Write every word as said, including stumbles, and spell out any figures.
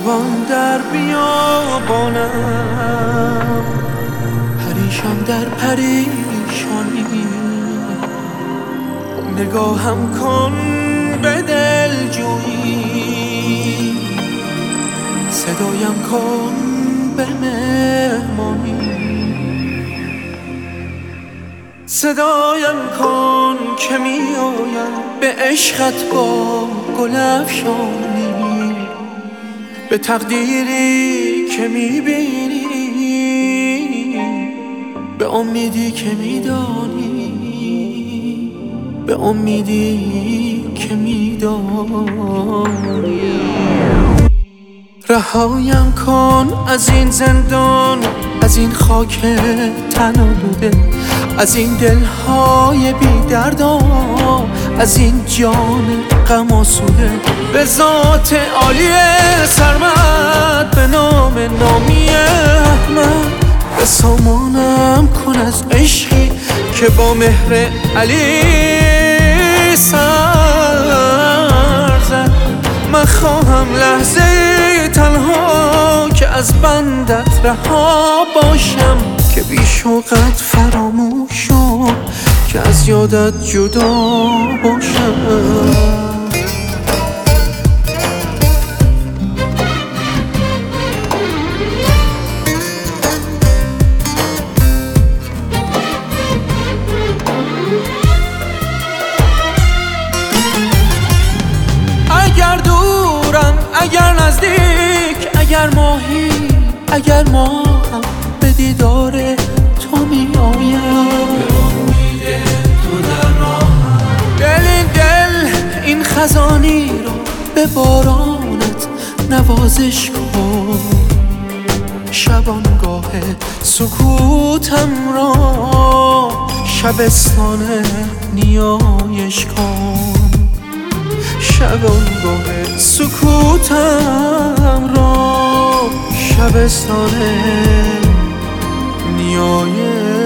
شبان در بیابانم، پریشان در پریشانی، نگاهم کن به دلجویی، صدایم کن به مهمانی، صدایم کن که می آیم به عشقت با گل افشانی، به تقدیری که می بینی، به امیدی که می دانی، به امیدی که می دانی. رهایم کن از این زندان، از این خاک تن آلوده، از این دلهای بی دردا، از این جان غم آسوده. به ذات عالی سرمد، به نام نامی احمد، به سامانم کن از عشقی که با مهر علی سر زد. من خواهم لحظه تنها که از بندت رها باشم، که بی شوقت فراموش شد، که از یادت جدا باشم. اگر دورم، اگر نزدیک، اگر ماهی، اگر ماهم، به دیدار تو می آیم، به امید تو در راهم. دل این دل این خزانی رو به بارانت نوازش کن، شبانگاه سکوتم را شبستان نیایش کن، شبانگاه سکوتم را شبستان نیایش